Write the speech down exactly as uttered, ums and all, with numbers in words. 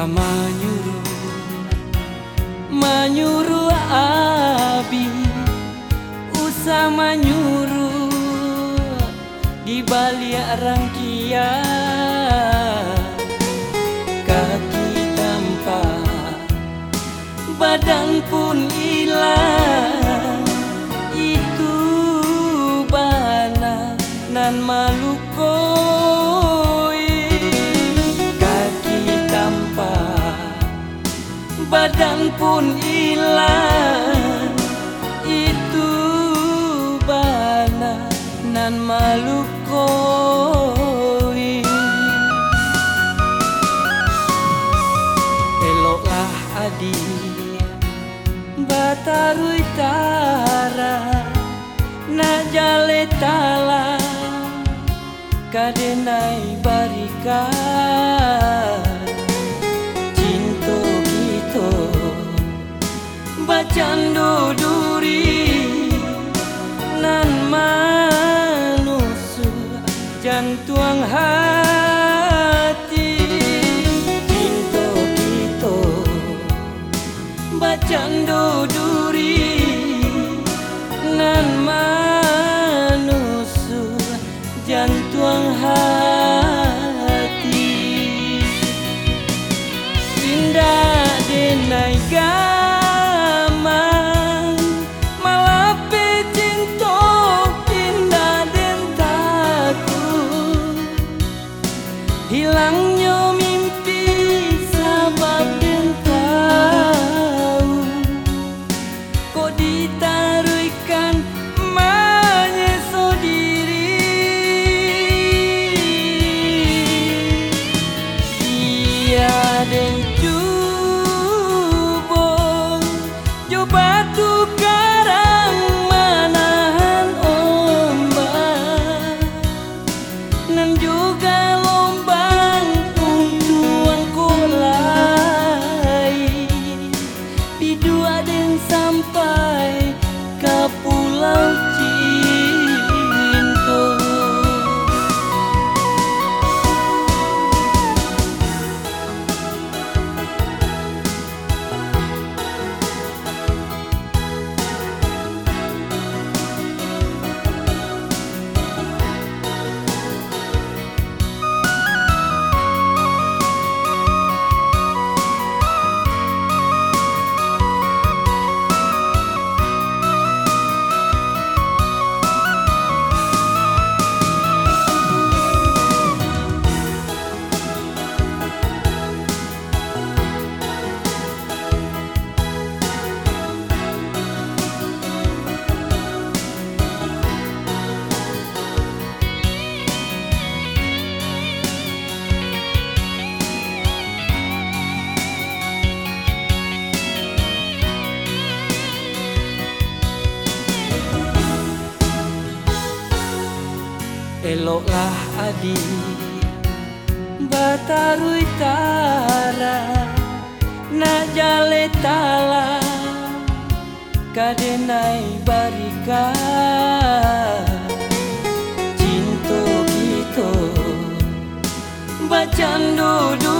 manyuruh manyuruh abi usah manyuruh di balik rangkaian kaki tanpa badan pun hilang itu bana nan malukoi kaki tanpa badan pun hilang itu bana nan malukoi eloklah adi batarui tara na jale tala kadenai barika cinto kito bacando duri nan manusu jantuang hati cinto kito bacando duri nan manusu jantuang hati pindah denai gaman malape cinto pindah den takut hilangnya mimpi sabab den tahu kok ditaruhkan menyeso diri dia den cubong coba tukarang manahan ombak nan juga lombang untuang kolai di dua den sampai ke pulau Cinto. Eloklah adi batarui tara na jale tala kadenai barika cinto kito bacando